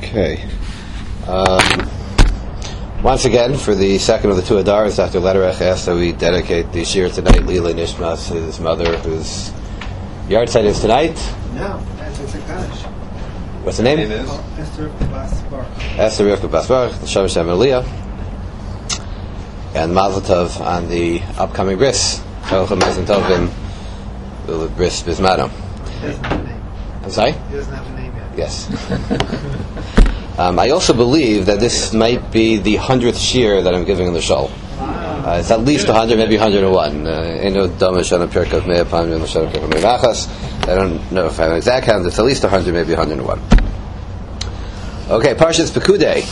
Okay. Once again, for the second of the two Adars, Dr. Lederach asked that we dedicate the shir tonight, Lila Nishmas, his mother, whose yard site is tonight. No, it's a Kaddish. What's the name? Esther Bas Baruch. Esther Rivka Bas Baruch, the Shem Shem Aliyah, and Mazel Tov on the upcoming bris. Mazel Tovim, the bris Bismano. He doesn't have a name. I'm sorry? He doesn't have a name yet. Yes. I also believe that this might be the 100th shir that I'm giving in the shul. It's at least 100, maybe 101. I don't know if I have an exact count. It's at least 100, maybe 101. Okay, Parshas Pekudei.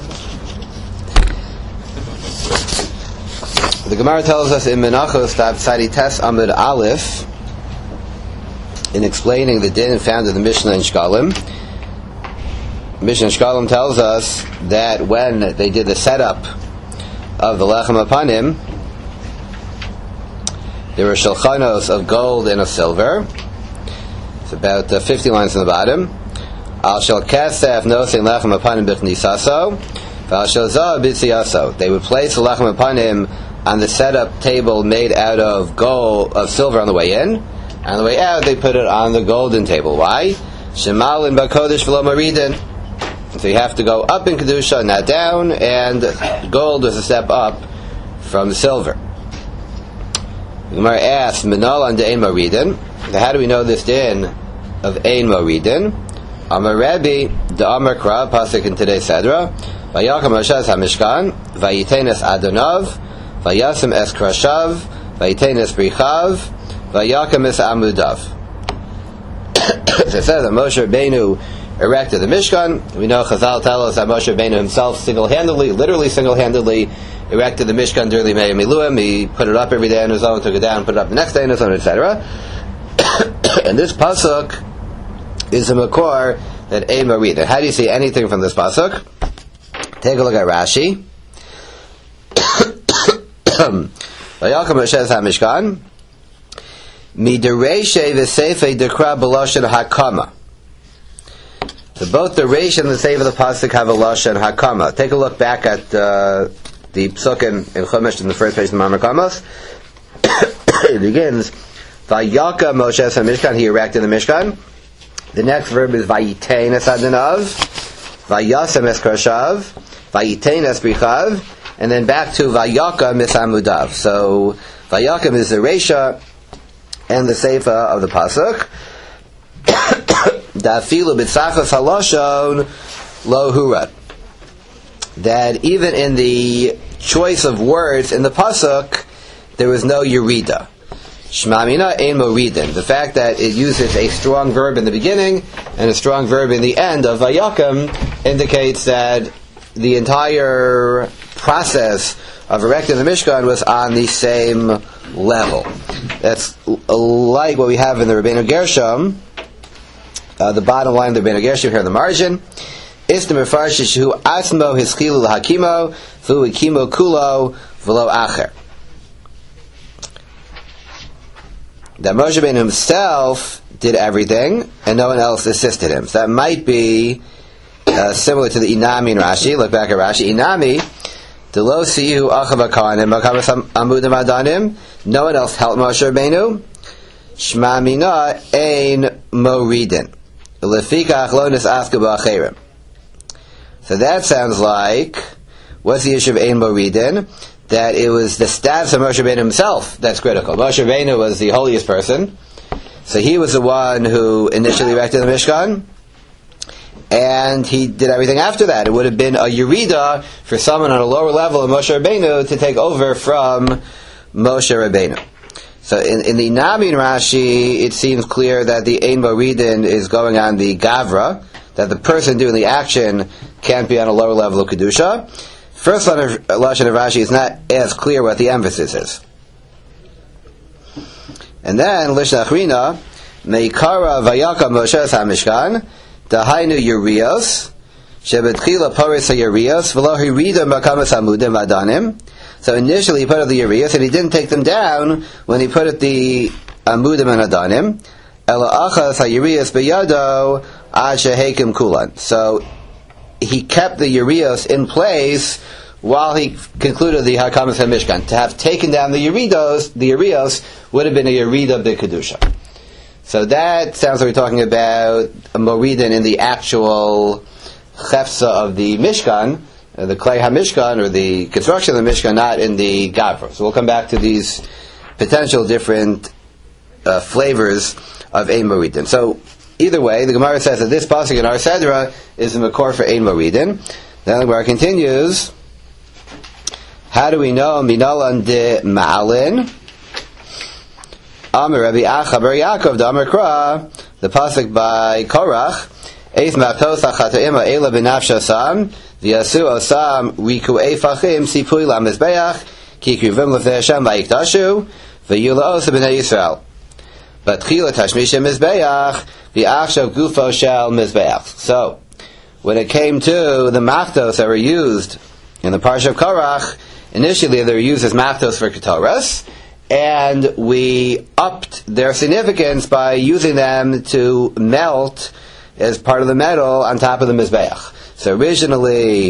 The Gemara tells us in Menachos that Tzadi Tes Amud Aleph, in explaining the din found in the Mishnah in Shkalim, Mishnah Shkalim tells us that when they did the setup of the Lechem Apanim, there were shulchanos of gold and of silver. It's about 50 lines on the bottom. Al shel kesef nosein lechem apanim b'chnisaso, v'al shel zahav b'tziaso. They would place the Lechem Apanim on the setup table made out of silver on the way in. On the way out, they put it on the golden table. Why? Shemalin b'kodesh v'lo maridin. So you have to go up in Kedusha, not down, and gold is a step up from silver. The Gemara asks, Minol and Ein Maridin. How do we know this din of Ein Maridin? Amar Rebbe, the Amar Kra, pasuk in today's Sedra, Vayakam Moshe HaMishkan, Vayitenes Adonav, Vayasim Es Krashav, Vayitenes Brichav, Vayakam Es Amudav. So it says that Moshe Rabbeinu erected the Mishkan. We know Chazal tell us that Moshe Rabbeinu himself literally single-handedly erected the Mishkan during the Yemei Miluim. He put it up every day on his own, took it down, put it up the next day on his own, etc. And this pasuk is a makor that Ein Maridin. How do you see anything from this pasuk? Take a look at Rashi. Vayakam Moshe HaMishkan Midereishe v'seifei dekra b'loshen hakama. So both the Reish and the Seif of the pasuk have a lashon hakama. Take a look back at the psukim in Chumash in the first page of the Mamar Kamos. It begins, Vayaka Moshe HaMishkan, he erected the Mishkan. The next verb is Vayitein es Adonav, Vayasem es Krashav, Vayitein es Brichav, and then back to Vayaka misamudav. So Vayakim is the Reisha and the Seifa of the pasuk. That even in the choice of words in the pasuk, there was no yerida. Shmamina ein moridin. The fact that it uses a strong verb in the beginning and a strong verb in the end of Vayakim indicates that the entire process of erecting the Mishkan was on the same level. That's like what we have in the Rabbeinu Gershom. The bottom line of the Rabbeinu Gershom here in the margin. Istam Mefarshishu Asmo Hiskilu Hakimo Vu Hakimo Kulo V'lo Acher. That Moshe Rabbeinu himself did everything and no one else assisted him. So that might be similar to the Inami in Rashi. Look back at Rashi. Inami Delo Sihu Achav Akanim Makamas Amudim Adanim. No one else helped Moshe Rabbeinu. Shma Mina Ein Moridin. So that sounds like, what's the issue of Ein Moridin? That it was the status of Moshe Rabbeinu himself that's critical. Moshe Rabbeinu was the holiest person, so he was the one who initially erected the Mishkan, and he did everything after that. It would have been a yerida for someone on a lower level of Moshe Rabbeinu to take over from Moshe Rabbeinu. So in the Nami Rashi, it seems clear that the Ein Moridin is going on the Gavra, that the person doing the action can't be on a lower level of Kedusha. First lashon of Rashi is not as clear what the emphasis is. And then, Lishna Achrina, Meikara Vayaka Moshe HaMishkan, Dahainu Yerios, Shebetchila Paris HaYerios, V'lo Hirida Makamas HaMudim Adanim. So initially he put up the Yerios, and he didn't take them down when he put up the Amudim and Adanim. Ela Achas HaYerios B'yado Ad Shehekim Kulan. So he kept the Yerios in place while he concluded the Hakamas HaMishkan. To have taken down the Yerios would have been a Yerida B'Kedusha. So that sounds like we're talking about a Moridin in the actual Chefsa of the Mishkan, the Klei HaMishkan, or the construction of the Mishkan, not in the Gavra. So we'll come back to these potential different flavors of Ein Moridin. So either way, the Gemara says that this pasuk in our Sedra is a makor for Ein Moridin. Then the Gemara continues, how do we know Minalan de Ma'alin? Amar Rabbi Acha bar Yaakov da Amar Kra, the pasuk by Korach, Eith Ma'tos HaChata'im Ha'ela B'nafsha Sam, V'yasu Osam Riku'ei Fachim Sipui LaMizbeach, Ki Krivim L'fnei Hashem V'yikdashu, V'yula Osa B'nei Yisrael. V'tchila Tashmisha Mizbeach, V'achshav Gufo Shel Mizbeach. So, when it came to the machtos that were used in the Parsha of Korach, initially they were used as machtos for Ketoras, and we upped their significance by using them to melt as part of the metal on top of the Mizbeach. So originally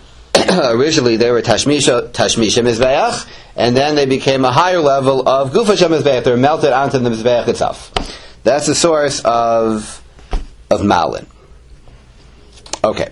they were Tashmisha Mizbeach, and then they became a higher level of Gufa Shel Mizbeach. They were melted onto the Mizbeach itself. That's the source of Malin. Okay.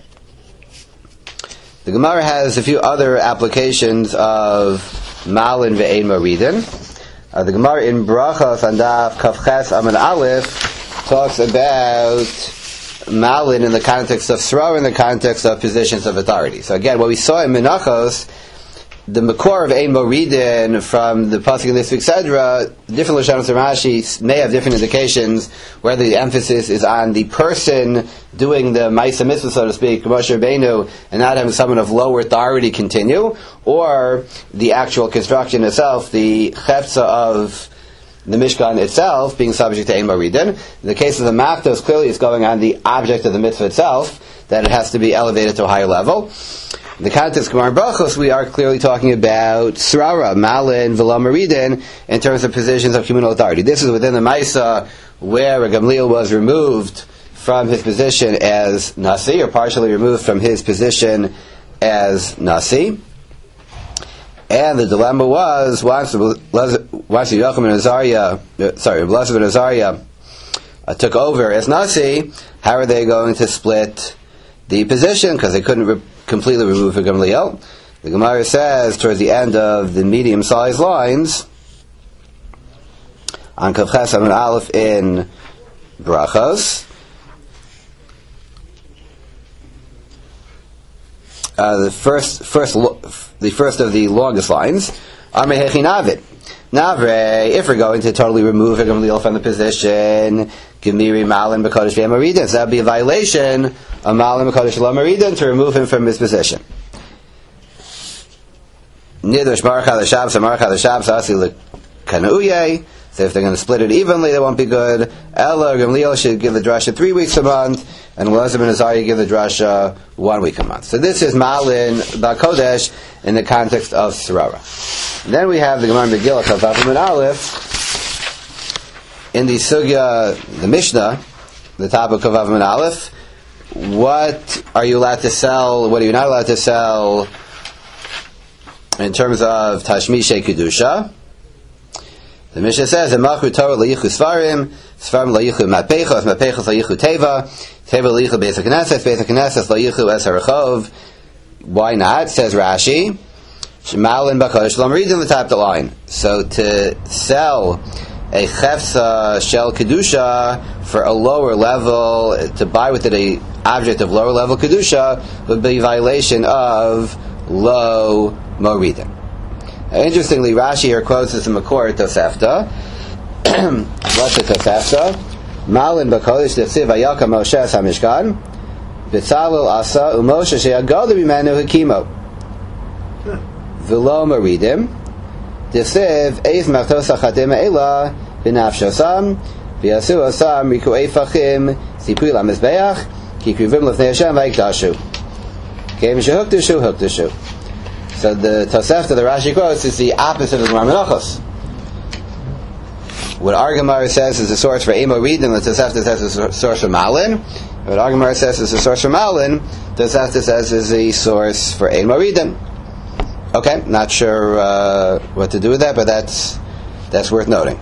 The Gemara has a few other applications of Malin ve'ein Moridin. The Gemara in Brachos on Daf Kavches Amud Aleph talks about Malin in the context of Sra, in the context of positions of authority. So again, what we saw in Menachos, the makor of Ein Moridin from the pasuk in this week's Sedra, different Lashonos of Rashi may have different indications whether the emphasis is on the person doing the Maisa Mitzvah, so to speak, Moshe Rabbeinu, and not having someone of lower authority continue, or the actual construction itself, the Chefza of the Mishkan itself being subject to Ein Moridin. In the case of the Machtos, clearly it's going on the object of the mitzvah itself, that it has to be elevated to a higher level. In the context of Gemara Brachos, we are clearly talking about Srara, Malin, V'lo Moridin, in terms of positions of communal authority. This is within the Maisa where Gamliel was removed from his position as Nasi, or partially removed from his position as Nasi. And the dilemma was, once Yochum ben Azariah took over as Nasi, how are they going to split the position? Because they couldn't completely remove Gamliel. The Gemara says, towards the end of the medium-sized lines, on Kavches Amud Aleph in Brachos, the first of the longest lines, Amrei Hechi Navid. Navre, if we're going to totally remove Gamliel from the position, Gemiri Malin B'Kodesh Ve'Ein Moridin, so that would be a violation of Malin B'Kodesh Lo Moridin to remove him from his position. Nidush Marcha L'Shabs, Marcha L'Shabs, Asi L'Kanauye. So if they're going to split it evenly, that won't be good. Ella Gamliel should give the drasha 3 weeks a month, and Elazar ben Azariah give the drasha 1 week a month. So this is Malin B'Kodesh in the context of Sarara. Then we have the Gemara Megillah Chavav Amud Aleph in the Sugya, the Mishnah, the top of Chavav Amud Aleph. What are you allowed to sell? What are you not allowed to sell in terms of Tashmishe Kedusha? The Mishnah says, "Emachu Torah layichu Svarim, Svarim layichu Matpechos, Matpechos layichu Teva, Teva layichu Beis HaKnesses, Beis HaKnesses layichu Es HaRechov." Why not? Says Rashi, "Shemalin B'Kodesh Lo Moridin," in the top of the line. So to sell a Chefsa Shel Kedusha for a lower level, to buy with it a object of lower level Kedusha, would be a violation of Lo Moridin. Interestingly, Rashi here quotes this in Makor Tosefta. What's the Tosefta? Malin B'Kodesh T'Tziv Vayaka Moshe Es HaMishkan B'Tzalel Asa U'Moshe She'Agoda B'Menu Hekimo V'Lo Moridin T'Tziv Eis Machtos HaChatim Ha'ela B'Nafshosam V'Yasu Osam Riku'ei Fachim Sipui LaMizbeach Ki Krivim L'fnei Hashem V'Yikdashu Kem Shehukdashu Hukdashu. So the Tosefta, the Rashi quotes, is the opposite of the Gemara Menachos. What our Gemara says is the source for Ein Moridin, the Tosefta says is the source for Malin. But our Gemara says it's a source for Malin. Tosefta says is a source for Ein Maridin. Okay, not sure what to do with that, but that's worth noting.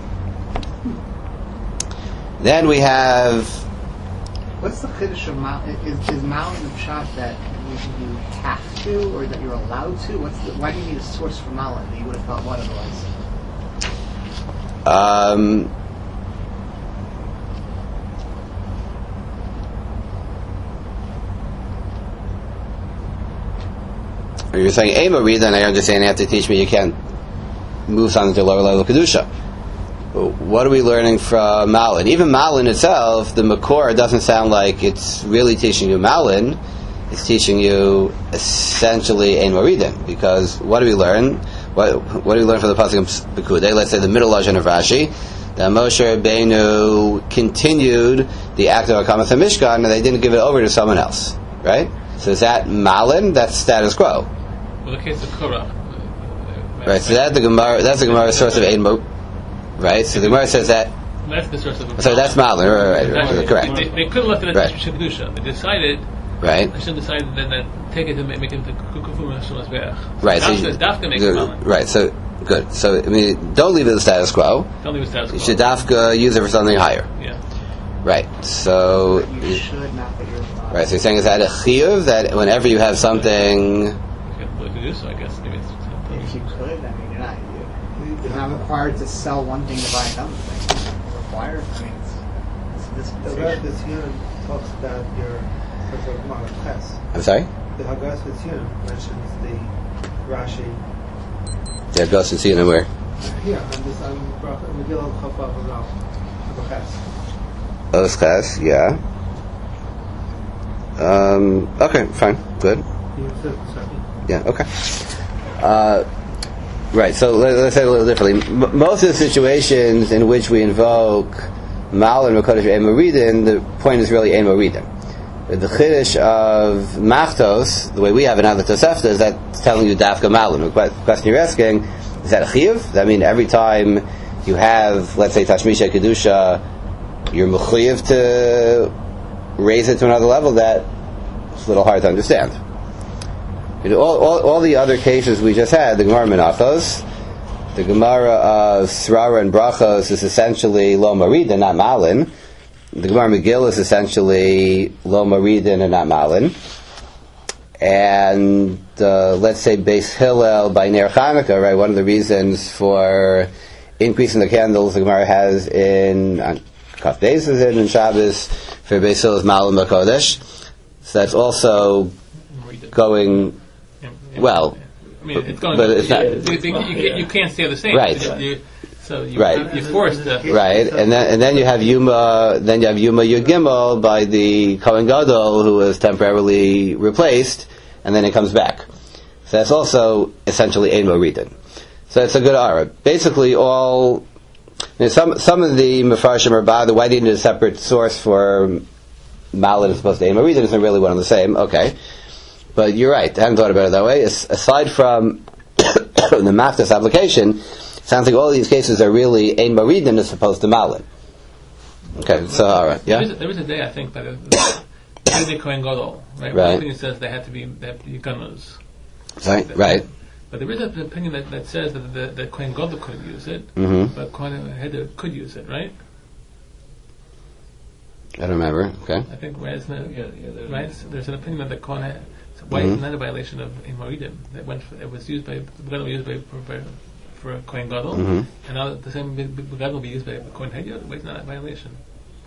Then we have. What's the chiddush of Malin? Is Malin the pshat that you have to, or that you're allowed to? Why do you need a source for Malin? You would have thought what otherwise? You're saying Ein Maridin, I understand you have to teach me you can't move something to lower level of Kedusha. What are we learning from Malin? Even Malin itself, the Makor doesn't sound like it's really teaching you Malin. It's teaching you essentially Ein Maridin. Because what do we learn? What do we learn from the Pasuk of Pekudei? Let's say the middle lashon of Rashi. That Moshe Rabbeinu continued the act of Hakamas HaMishkan and they didn't give it over to someone else. Right? So is that Malin? That's status quo. Well, the case of Korah. Right, so that's the Gemara source of Ein Maridin. Right, so the Gemara says that. That's the source of. So that's Malin, right, correct. They could have left it at Tashmish Kedusha. They decided. Right. Hashem decided then that take it and make it into Kukufum Hashem Azbeach. Right. Dafka makes Malin. Right. So good. So I mean, don't leave it the status quo. Don't leave it status quo. You should Dafka use it for something higher. Yeah. Right. So. You should not, but you're allowed. Right. So you're saying is that a chiyuv that whenever you have something. I guess maybe it's. If you could, I mean, you're not required to sell one thing to buy another thing. You're required. I mean, it's The dispensation. Haggadah Tziyun talks about your Ches. I'm sorry. The Haggadah Tziyun mentions the Rashi. Yeah, goes to see it where. Here, on Megillah Chafaf Ches. Os Ches, yeah. Okay, fine, good. Yeah, okay. Right, so let's say it a little differently. Most of the situations in which we invoke Malin, Makodesh, Ein Maridin, the point is really Ein Maridin. The Chiddush of Machtos, the way we have it now, the Tosefta, is that telling you Dafka Malin. The question you're asking, is that a Chiyuv? Does that mean every time you have, let's say, Tashmisha Kedusha, you're Mechuyev to raise it to another level? That's a little hard to understand. All the other cases we just had, the Gemara Menachos, the Gemara of Srara and Brachos is essentially Lo Maridin, not Malin. The Gemara Megillah is essentially Lo Maridin and not Malin. And let's say Beis Hillel by Ner Chanukah, right? One of the reasons for increasing the candles the Gemara has in Kaf Beis is in Shabbos for Beis Hillel is Malin Makodesh. So that's also going. Well, I mean, it's going, but it's not. You can't stay the same. Right. You're forced to. Right, and then you have Yuma. Then you have Yuma Yud Gimel by the Kohen Gadol who was temporarily replaced, and then it comes back. So that's also essentially Ein Maridin. So it's a good ara. Basically, some of the Mefarshim are bad. Why do you need a separate source for Malin as opposed to Ein Maridin? Isn't really one and the same. Okay. But you're right, I hadn't thought about it that way. Aside from the Machtos application, it sounds like all these cases are really Ein Maridin as opposed to Malin. Okay, so alright, yeah? There was a day, I think, by the Kohen Gadol, right? Right. One opinion says they have to be gunners. Right. But there is an opinion that says that the Kohen Gadol could use it, but Kohen Heder could use it, right? I don't remember, okay. I think, right? So there's an opinion that the Kohen. So why is that a violation of Ein Maridin? It was used by for a Kohen Gadol, and now the same Gadol will be used by Kohen Hedyot. Why is not a violation?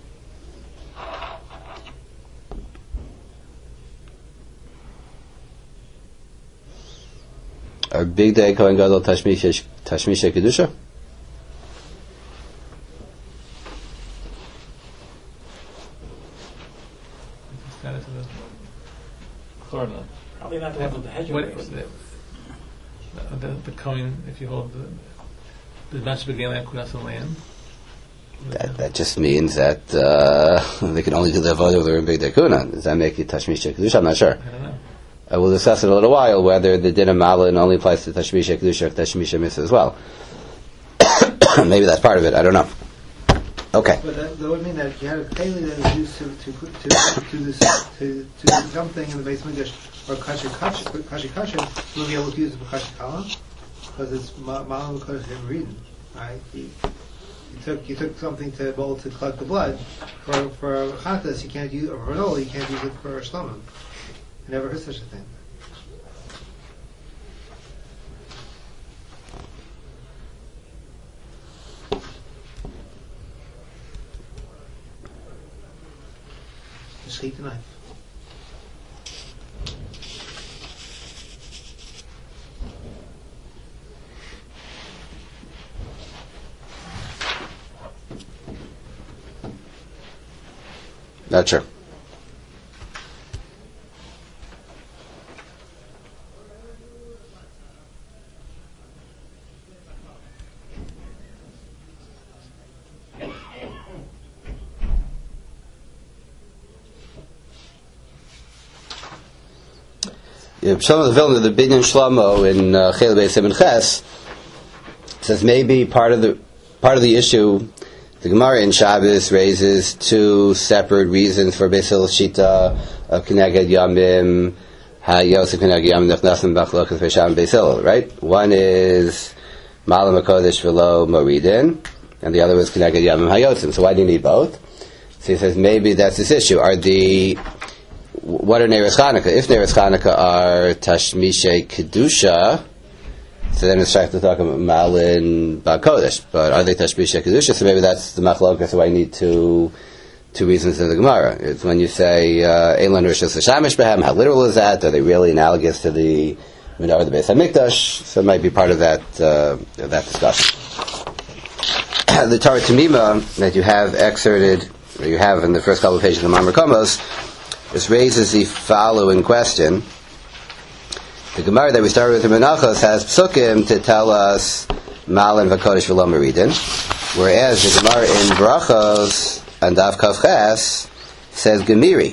Are Big Day Kohen Gadol Tashmisha Kedusha? Status of the Probably not to have the hedge. what the Kohen, if you hold the Master Begalia Kudas on land. That just means that they can only do the avodah if they're in Big Day Kuna. Does that make it Tashmisha Kedusha? I'm not sure. I don't know. We'll discuss in a little while whether the din of Malin only applies to Tashmisha Kedusha or Tashmisha Mitzvah as well. Maybe that's part of it. I don't know. Okay. But that would mean that you had a keli that was used to do something in the base Mikdash or kashi, you would be able to use it for kashi kala because it's ma'alim kodesh him reading, right? You took something to collect the blood for chatas. You can't use or for you can't use it for shlamim. I never heard such a thing. Just the knife. Not sure. Some of the Vilna, the Binyan Shlomo in Chel Beis Siman Ches says maybe part of the issue. The Gemara in Shabbos raises two separate reasons for Beis Hillel Shita of Keneged Yamim HaYosef Keneged Yamim Nechnasim B'Chlokas Beisham Beis Hillel, right? One is Malam HaKodesh V'lo Moridin, and the other was Keneged Yamim HaYosef. So why do you need both? So he says maybe that's this issue. What are Neiros Chanukah? If Neiros Chanukah are Tashmishe Kedusha, so then it's trying to talk about Malin Ba'Kodesh. But are they Tashmishe Kedusha? So maybe that's the Machlokas, so I need two reasons in the Gemara. It's when you say, Eilan Rishos Hashamish Behem, how literal is that? Are they really analogous to the Menorah of the Beis HaMikdash? So it might be part of that discussion. The Torah Tamima that you have excerpted, or you have in the first couple of pages of the Mamar Komos, this raises the following question. The Gemara that we started with in Menachos has psukim to tell us Malin v'Kodesh v'lo Meridin, whereas the Gemara in Brachos and Daf Kaf Ches says Gemiri.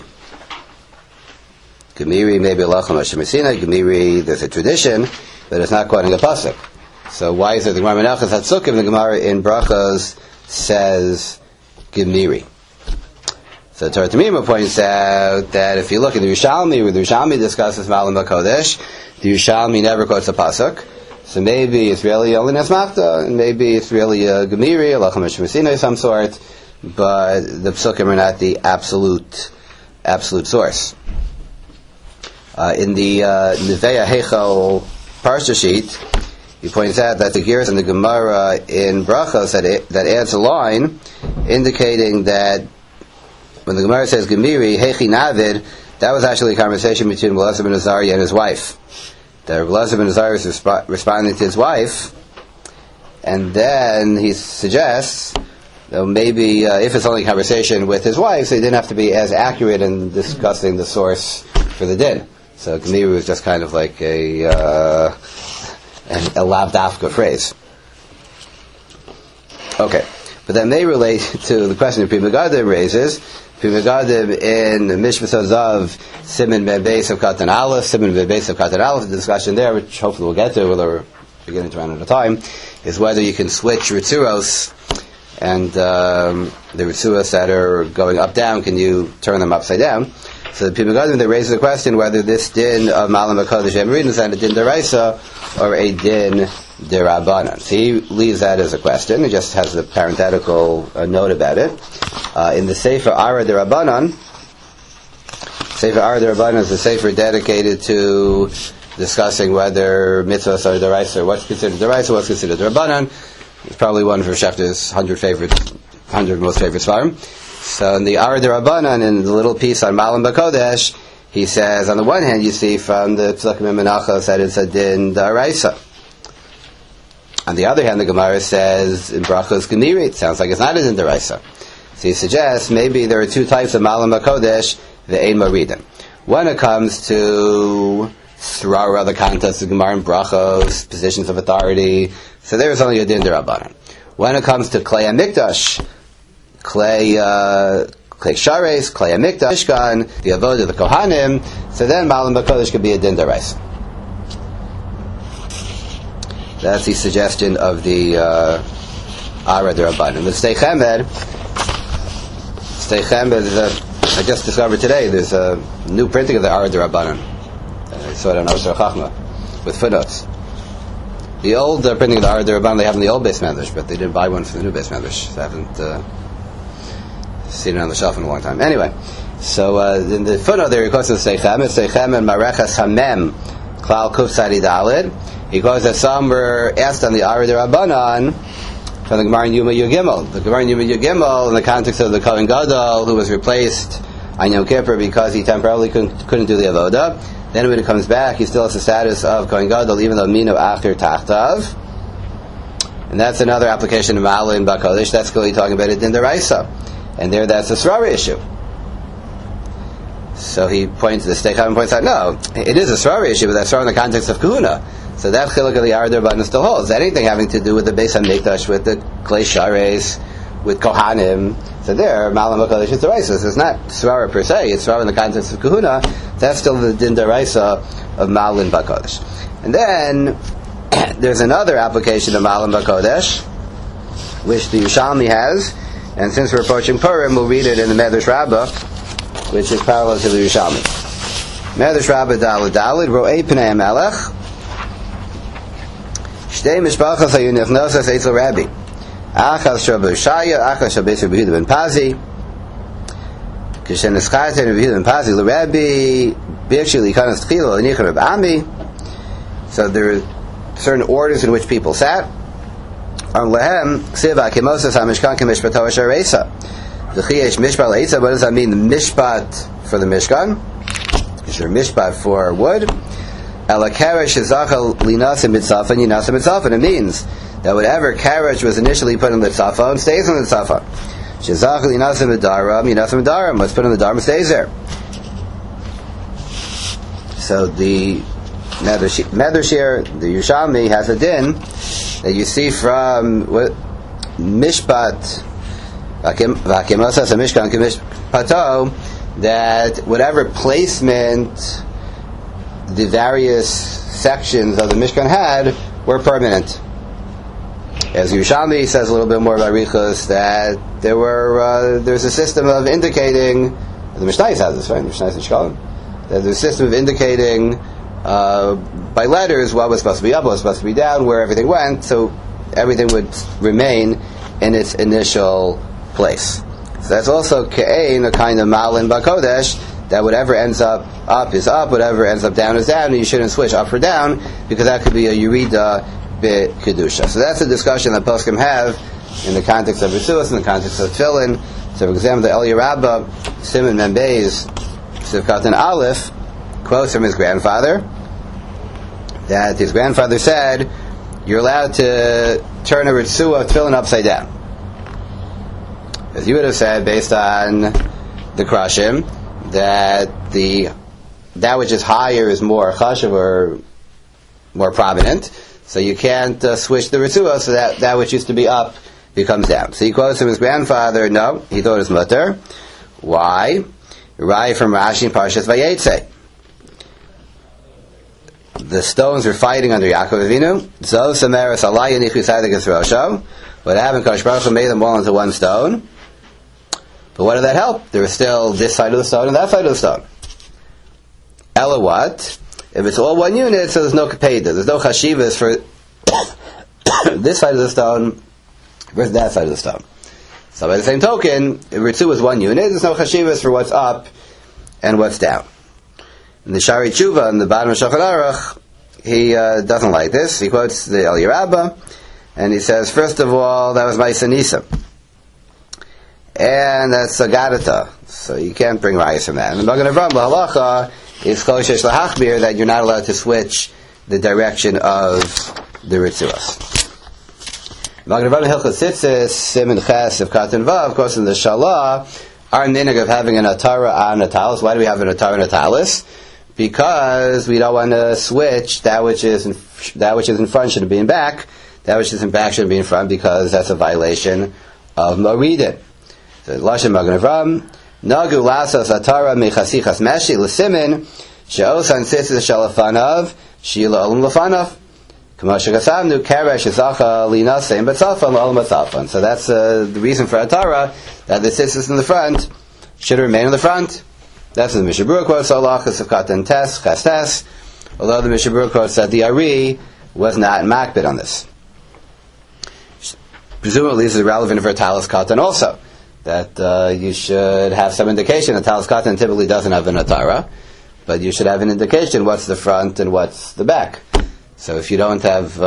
Gemiri maybe Lacham Hashem Messina. Gemiri, there's a tradition, but it's not quoting a pasuk. So why is it the Gemara in Menachos had psukim? The Gemara in Brachos says Gemiri. So Torah Tamima points out that if you look at the Yerushalmi, where the Yerushalmi discusses Malam HaKodesh, the Yerushalmi never quotes a pasuk. So maybe it's really only Nesmachta, and maybe it's really a Gemiri, a Lacham Messina of some sort, but the psukim are not the absolute source. In the Neveya Heichel Parsha sheet, he points out that the Geras in the Gemara in Brachos that adds a line indicating that when the Gemara says Gemiri, Hechi Navid, that was actually a conversation between Elazar ben Azariah and his wife. That Elazar ben Azariah was responding to his wife, and then he suggests that maybe if it's only a conversation with his wife, so he didn't have to be as accurate in discussing the source for the din. So Gemiri was just kind of like a lavdafka phrase. Okay. But that may relate to the question that Pri Megadim raises. Pri Megadim in Mishpat Zav, Siman Bebeis of Katan Aleph, the discussion there, which hopefully we'll get to, although we're beginning to run out of time, is whether you can switch Ritzuros, and the Ritzuros that are going up down, can you turn them upside down? So the Pri Megadim, they raise the question whether this din of Malam HaKodesh Emrin is a din deraisa or a din derabanan. So he leaves that as a question. He just has a parenthetical note about it. In the Sefer Ara Derabanan is a sefer dedicated to discussing whether mitzvahs are deraisa or what's considered deraisa, what's considered derabanan. It's probably one of Shechter's 100 most favorite svarim. So in the Ara Derabanan, in the little piece on Malam B'Kodesh, he says, on the one hand, you see from the Psukim and Menachos that it's a din deraisa. On the other hand, the Gemara says in Brachos Gemiri, it sounds like it's not a din deraisa. So he suggests maybe there are two types of Malam HaKodesh, the Ein Maridim. When it comes to Srara, the context of Gemara and Brachos, positions of authority, so there is only a din derabanan. When it comes to Klei HaMikdash, Klei Shares, Klei HaMikdash, Mishkan, the Avodah of the Kohanim, so then Malam HaKodesh could be a din deraisa. That's the suggestion of the Ara Derabanan. The Sdei Chemed Steichem is, I just discovered today, there's a new printing of the Arad Rabbanan. I saw it on Osher Chachma, with footnotes. The old printing of the Arad Rabbanan they have in the old Beis Medrash, but they didn't buy one for the new Beis Medrash. So I haven't seen it on the shelf in a long time. Anyway, so in the footnote there, he quotes the Steichem, it's Steichem and Marechas Hamem, Klal Kuf Sadi Dalid. He quotes that some were asked on the Arad Rabbanan, from the Gemara in Yuma Yugimel. The Gemara in Yuma Yugimel, in the context of the Kohen Gadol, who was replaced on Yom Kippur because he temporarily couldn't do the Avodah. Then when he comes back, he still has the status of Kohen Gadol, even though Mino Acher Tachtav. And that's another application of Ma'ala in Bakodesh. That's clearly talking about it in the Raisa. And there, that's a Srara issue. So he points, the Steichem points out, no, it is a Srara issue, but that's Srara in the context of Kahuna. So that chiluk of the Arad Rabbanan still holds. Anything having to do with the Beis HaMikdash, with the Klei Shares, with Kohanim, so there, Malam HaKodesh is Deraisa. So it's not Srara per se, it's Srara in the context of Kahuna. That's still the Din Deraisa of Malam HaKodesh. And then, there's another application of Malam HaKodesh, which the Yerushalmi has, and since we're approaching Purim, we'll read it in the Medrash Rabbah, which is parallel to the Yerushalmi. Medrash Rabbah Daled Daled, Ro'ei Pnei HaMelech, Shtei mishpachas hayu nichnosas eitzel Rabbi. Achas shabu Shaya, achas shabu Yehuda ben Pazi. Kishen eschaten Yehuda ben Pazi l'Rabbi, b'yikshi l'ikanas tchilo l'nichar Reb Ami. So there are certain orders in which people sat. On lehem ksiva kimosas hamishkan kemishpato asher reisa. L'chiyesh mishpat leitza. What does that mean? The mishpat for the mishkan. Is your mishpat for wood? It means that whatever carriage was initially put in the tzafon stays in the tzafon. What's put in the dharma stays there. So the Medrashir, the Yerushalmi, has a din that you see from Mishpat, that whatever placement the various sections of the Mishkan had were permanent. As Yerushalmi says a little bit more about Arichos, that there's a system of indicating, the Mishnayos has this, right? The Mishnayos in Shkolim. There's a system of indicating by letters what was supposed to be up, what was supposed to be down, where everything went, so everything would remain in its initial place. So that's also Ke'ein, a kind of Malin Bakodesh, that whatever ends up is up, whatever ends up down is down, and you shouldn't switch up or down, because that could be a Yerida B'Kedusha. So that's a discussion that poskim have in the context of Risuas, in the context of Tefillin. So for example, the Eliyah Rabbah, Simon Membeis, Sivkat and Aleph, quotes from his grandfather, that his grandfather said, you're allowed to turn a Ritsuah of Tefillin upside down. As you would have said, based on the Krashim, that that which is higher is more chashuv or more prominent, so you can't switch the Ritsuah, so that which used to be up becomes down. So he quotes from his grandfather, no, he thought it was mutter. Why? Rai from Rashi in Parshas Vayetze. The stones were fighting under Yaakov Avinu. Zo Sameres Alaya Nichu Sadikas Rosho. What happened? Kosh Baruch Hu made them all into one stone. But what did that help? There was still this side of the stone and that side of the stone. Ella what? If it's all one unit, so there's no kapeda. There's no chashivas for this side of the stone versus that side of the stone. So by the same token, if Ritzu is one unit, there's no chashivas for what's up and what's down. In the Shari Tshuva, in the bottom of Shulchan Aruch, he doesn't like this. He quotes the Eliyah Rabbah, and he says, first of all, that was Ma'aseh Nisa. And that's a Gadata, so you can't bring Rayas from that. And the Magen Avraham, the halacha, is Kol Shesh Lahachmir, that you're not allowed to switch the direction of the Ritzuas. Magen Avraham Hilchos Tzitzis, Siman Ches, of Katan Vav, of course in the Shalah, our minhag of having an Atara on a talis. Why do we have an Atara on a talis? Because we don't want to switch that which is in front shouldn't be in back, that which is in back shouldn't be in front, because that's a violation of Moridin. So Lashon Magen Avraham, Nagu Lasas Atara Mechasichas Meshi L'Simin She'osan Tzitzis Shalafanav She'ila Olam Lafanav. So that's the reason for Atara, that the tzitzis in the front should remain in the front. That's what the Mishnah Berurah quotes, Halachas of Katan Tes, Ches Tes, although the Mishnah Berurah quotes that the Ari was not makbid on this. Presumably this is relevant for Talis Katan also, that you should have some indication. A Talis Katan typically doesn't have an Atara, but you should have an indication what's the front and what's the back. So if you don't have,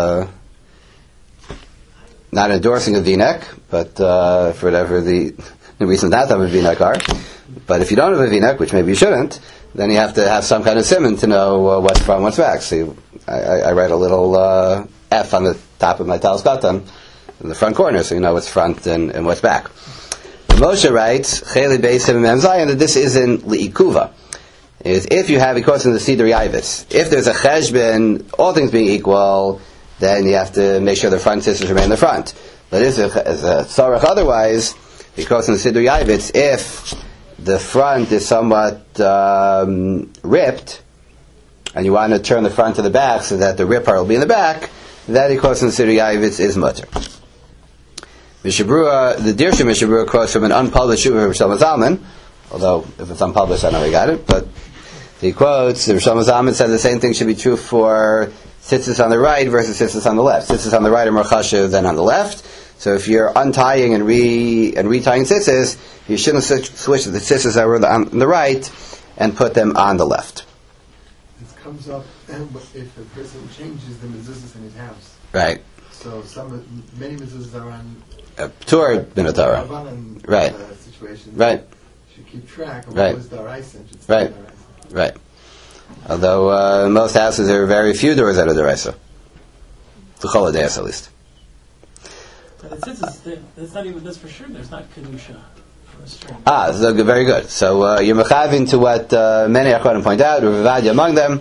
not endorsing a V-neck, but for whatever the reason not to have a V-neck are, but if you don't have a V-neck, which maybe you shouldn't, then you have to have some kind of simon to know what's front, what's back. So I write a little F on the top of my talis katan in the front corner, so you know what's front and what's back. Moshe writes, Cheli Beis Mem Zayin, that this isn't li'ikuva. Is if you have, of course, in the Siddur Yavis, if there's a cheshbon, all things being equal, then you have to make sure the front sisters remain in the front. But if there's a tzarech otherwise, because in the Siddur Yavis, if the front is somewhat ripped, and you want to turn the front to the back so that the rip part will be in the back, that, of course, in the Siddur Yavis is mutter. Mishnah Berurah, the Dirshu Mishnah Berurah quotes from an unpublished Shuvah of Shlomo Zalman, although if it's unpublished, I know we got it, but he quotes, the Shlomo Zalman said the same thing should be true for tzitzis on the right versus tzitzis on the left. Tzitzis on the right are more chashuv than on the left. So if you're untying and retying tzitzis, you shouldn't switch the tzitzis that were on the right and put them on the left. This comes up if a person changes the mezuzahs in his house. Right. So many mezuzahs are on Ptur Binatara. Right. Situations. Right. Should keep track of right. what was daraisa. Right. Right. Although most houses there are very few doors that are deraisa. To Choladeis at least. But it says it's not even this for sure. There's not kedusha. So very good. So you're mechavin to what many Achronim point out, Rav Ovadia among them.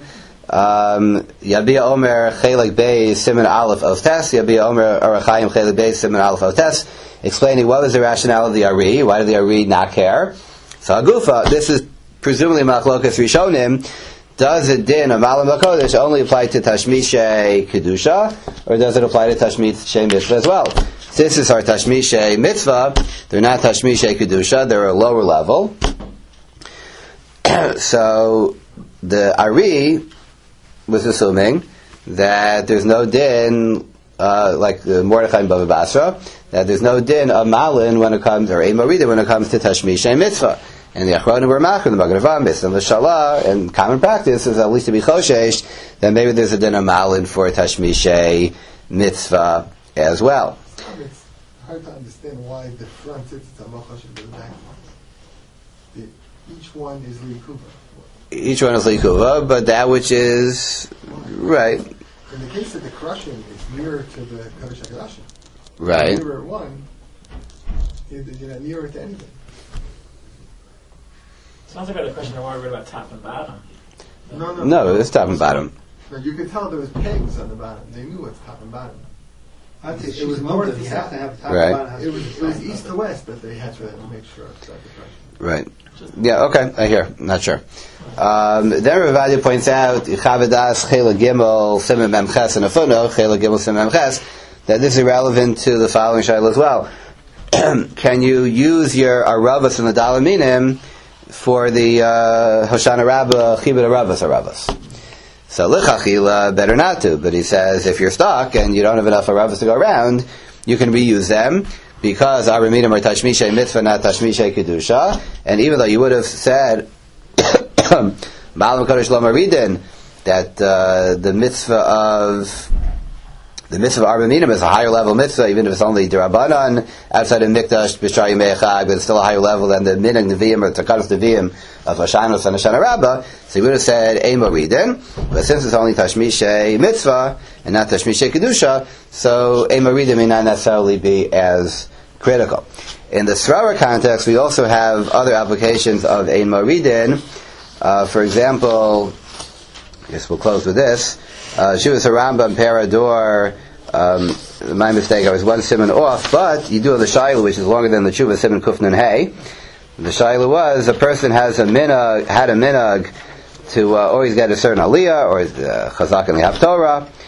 Yabia Omer Chelik Bey Siman Aleph of Tes. Yabia Omer Arachayim Chelik Bey Siman Aleph of Tes. Explaining what was the rationale of the Ari. Why did the Ari not care? So Agufa, this is presumably Machlokas Rishonim. Does the din of Malam HaKodesh only apply to Tashmishay Kedusha, or does it apply to Tashmishay Mitzvah as well? Since it's our Tashmishay Mitzvah, they're not Tashmishay Kedusha, they're a lower level. So the Ari was assuming that there's no din, like Mordechai and Bava Basra, that there's no din of Malin when it comes, or Eimorida when it comes to Tashmishay Mitzvah. And the Achronim were Machar, the Magen Avraham, based on the Shalah, and common practice is at least to be Choshesh, then maybe there's a din of Malin for Tashmishay Mitzvah as well. It's hard to understand why the front sits at Choshesh and the back. Each one is Likuva. Each one is Likuva, but that which is right. In the case of the crushing, it's nearer to the Kodesh HaKodashim. Right. Nearer at one, you're not nearer to anything. Sounds like a question of why we're worried about top and bottom. No, it's top and bottom. But you could tell there was pegs on the bottom. They knew what's top and bottom. It was north and south. You have to have top right. and bottom. It was east to west, but they had to make sure it's not the pressure. Right. Yeah, okay, I hear. Not sure. Then Rav Ovadia points out, Chavadas, Chela Gimel, Siman Mem Ches, and a footnote, Chela Gimel, Siman Mem Ches, that this is relevant to the following shayla as well. Can you use your Aravas and the Dalaminim for the Hoshana Rabbah, Chibud Aravas Aravas? So Lichachila, better not to, but he says if you're stuck and you don't have enough Aravas to go around, you can reuse them, because Araminim are Tashmishay Mitzvah, not Tashmishay Kedusha, and even though you would have said Malam Kodesh Lo Maridin, that the mitzvah of Araminim is a higher level mitzvah, even if it's only Dirabanan outside of Mikdash B'Shar Yimei Chag, but it's still a higher level than the Minag Nevi'im or Takanos Nevi'im of Hashanos and Hoshana Rabbah. So he would have said Ein Maridin, but since it's only Tashmishay Mitzvah and not Tashmishay Kedusha, so Ein Maridin may not necessarily be as critical. In the Srara context, we also have other applications of Ein Maridin. For example, I guess we'll close with this. Shuvas Harambam Parador. My mistake, I was one simon off, but you do have the Shaila, which is longer than the Shuvas Simon Kufnun Hay. The Shaila was a person had a minhag to always get a certain aliyah or chazak in the Haftorah,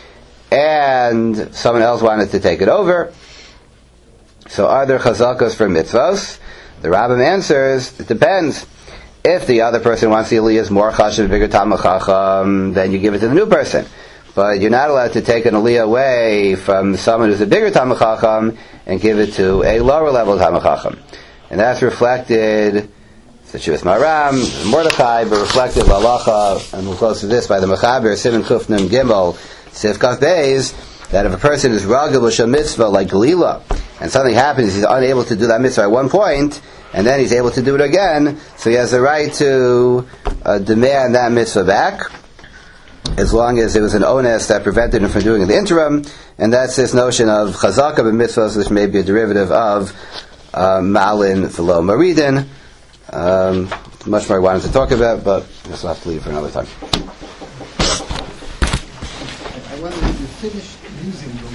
and someone else wanted to take it over. So are there chazakas for mitzvos? The Rambam answers, it depends. If the other person wants the aliyah is more chashiv, bigger talmid chacham, then you give it to the new person. But you're not allowed to take an aliyah away from someone who's a bigger talmid chacham and give it to a lower level talmid chacham. And that's reflected, the Shuvas Maram, Mordechai, but reflected Lalacha, and we'll close to this by the Mechaber, Simon Chuf Nun Gimel, Sif Kaf Beis, that if a person is ragil b'shel mitzvah like Galila, and something happens, he's unable to do that mitzvah at one point, and then he's able to do it again, so he has the right to demand that mitzvah back, as long as there was an onus that prevented him from doing it in the interim, and that's this notion of chazaka b'mitzvahs, which may be a derivative of malin v'lo maridin. Much more I wanted to talk about, but I guess we'll have to leave for another time. I wonder if you finished using